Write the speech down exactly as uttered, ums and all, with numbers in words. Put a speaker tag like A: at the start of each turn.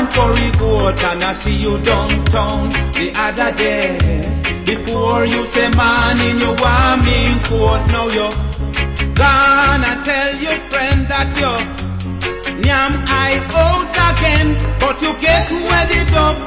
A: born for a goat and I see you downtown the other day. Before you say morning, you want me in court. Now you gonna tell your friend that you Nyam I out again, but you get wedded up